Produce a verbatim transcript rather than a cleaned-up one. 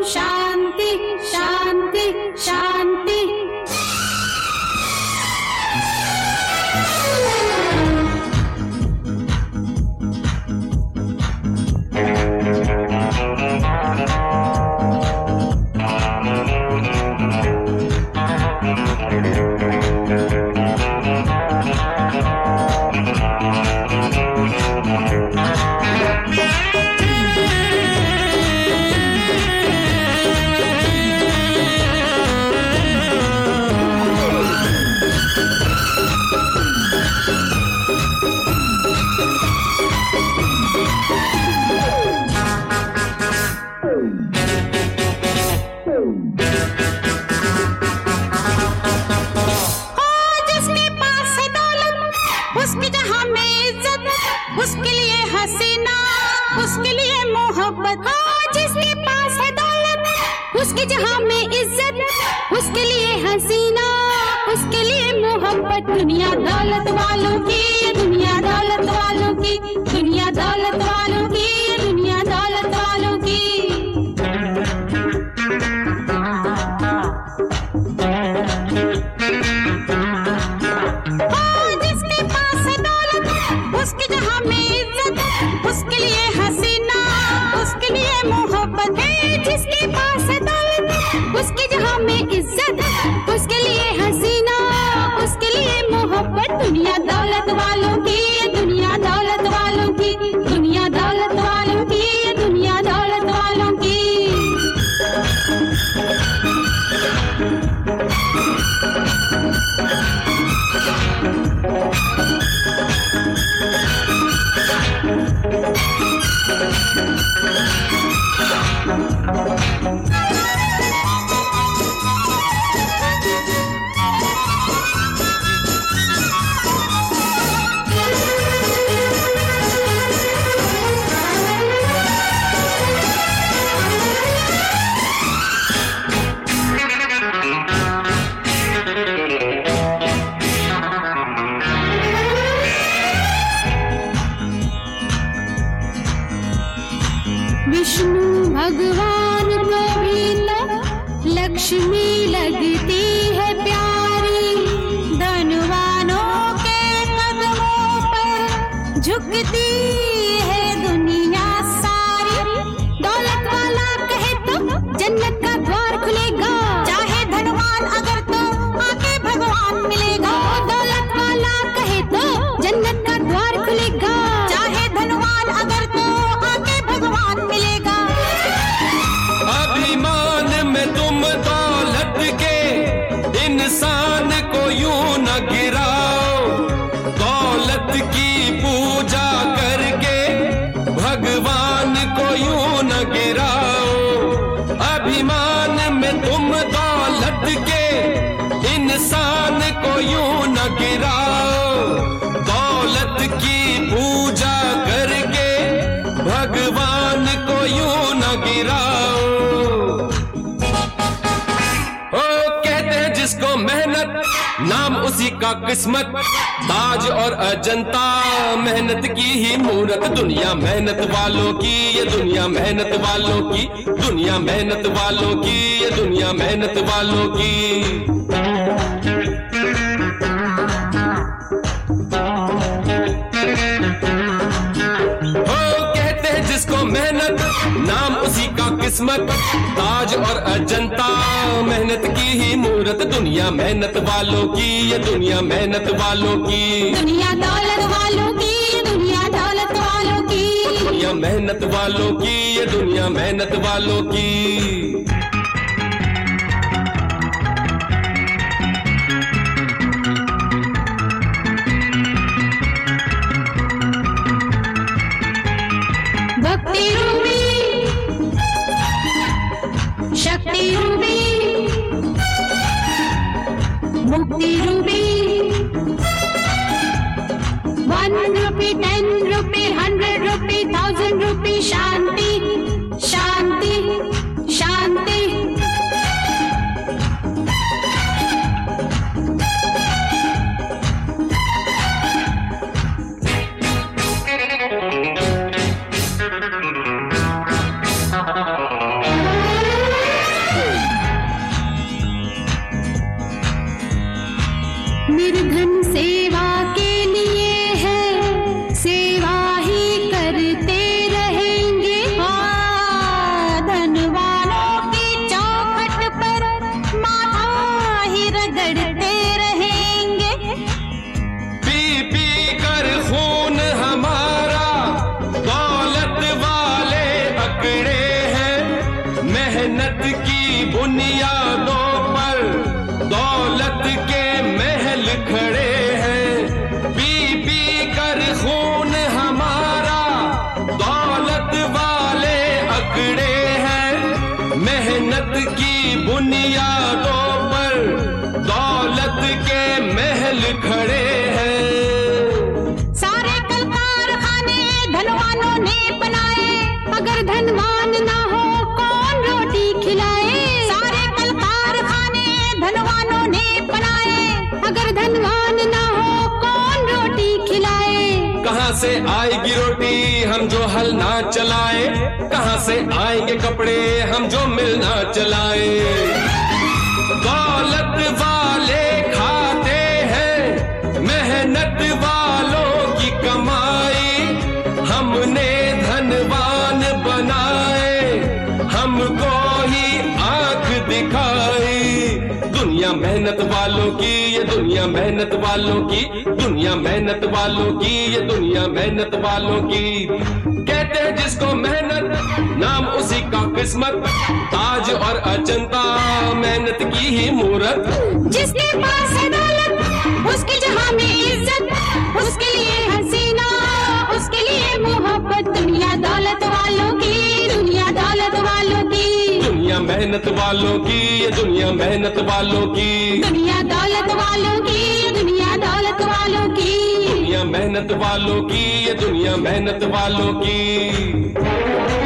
शांति शांति शांति। उसकी जहां में इज्जत, उसके लिए हसीना, उसके लिए मोहब्बत। हाँ, जिसके पास है दौलत, उसकी जहां में इज्जत, उसके लिए हसीना, उसके लिए मोहब्बत। दुनिया दौलत वालों की, दुनिया दौलत वालों की, दुनिया दौलत वालों की, दुनिया दौलत वालों की। उसकी जहां में इज्जत, उसके लिए हसीना, उसके लिए मोहब्बत है। जिसके पास है दौलत, उसकी जहां में इज्जत, उसके लिए हसीना, उसके लिए मोहब्बत। दुनिया दौलत वालों की, दुनिया दौलत वालों की, दुनिया दौलत वालों की, दुनिया दौलत वालों की। विष्णु भगवान को भी तो लक्ष्मी लगती है प्यारी। धनवानों के कदमों पर झुकती है दुनिया सारी। दौलत वाला कहे तो जन्नत का द्वार खुलेगा, चाहे धनवान अगर तो आके भगवान मिलेगा। दौलत वाला कहे तो जन्नत का द्वार खुलेगा, चाहे धनवान अगर तो आके भगवान मिलेगा। अभिमान में तुम दौलत के इंसान को यूं न गिराओ। दौलत की पूजा करके भगवान को यूं न गिराओ। अभिमान में तुम दौलत के इंसान को यूं न गिराओ। दौलत की पूजा करके भगवान को यूं न गिराओ। ओ कहते हैं जिसको मेहनत नाम उसी का किस्मत। ताज और अजंता मेहनत की ही मूरत। दुनिया मेहनत वालों की, ये दुनिया मेहनत वालों की, दुनिया मेहनत वालों की, ये दुनिया मेहनत वालों की। जिसको मेहनत नाम उसी का किस्मत। ताज और अजंता मेहनत की ही मूरत। दुनिया मेहनत वालों की, ये दुनिया मेहनत वालों की। दुनिया दौलत वालों की, दुनिया दौलत वालों की, दुनिया मेहनत वालों की, ये दुनिया मेहनत वालों की। भक्ति रूपी, शक्ति रूपी, मुक्ति रूपी। One rupee, ten rupee, hundred rupee, thousand rupee. शांति शांति शांति। मेहनत की बुनियादों पर दौलत के महल खड़े हैं। पी पी कर खून हमारा दौलत वाले अकड़े हैं। मेहनत की बुनियादों पर दौलत के महल खड़े हैं। सारे कल कारखाने धनवानों ने बनाए, अगर धनवान ना हो कौन रोटी खिलाए। सारे कल कारखाने धनवानों ने बनाए, अगर धनवान ना हो कौन रोटी खिलाए। कहाँ से आएगी रोटी हम जो हल ना चलाए, कहाँ से आएंगे कपड़े हम जो मिल ना चलाए। दौलत वाले खाते हैं मेहनत वालों की कमाई, हमने धनवान बनाए हमको ही आंख दिखाई। दुनिया मेहनत वालों की, ये दुनिया मेहनत वालों की, दुनिया मेहनत वालों की, ये दुनिया मेहनत वालों की। कहते हैं जिसको मेहनत नाम उसी का किस्मत, ताज और अजंता मेहनत की ही मूरत। जिसके पास है दौलत उसकी जहां में इज्जत, उसके लिए हसीना उसके लिए मोहब्बत। दुनिया दौलत वालों की, दुनिया दौलत वालों की, दुनिया मेहनत वालों की, ये दुनिया मेहनत वालों की, दुनिया दौलत वालों की, दुनिया दौलत वालों की, दुनिया मेहनत वालों की, ये दुनिया मेहनत वालों की।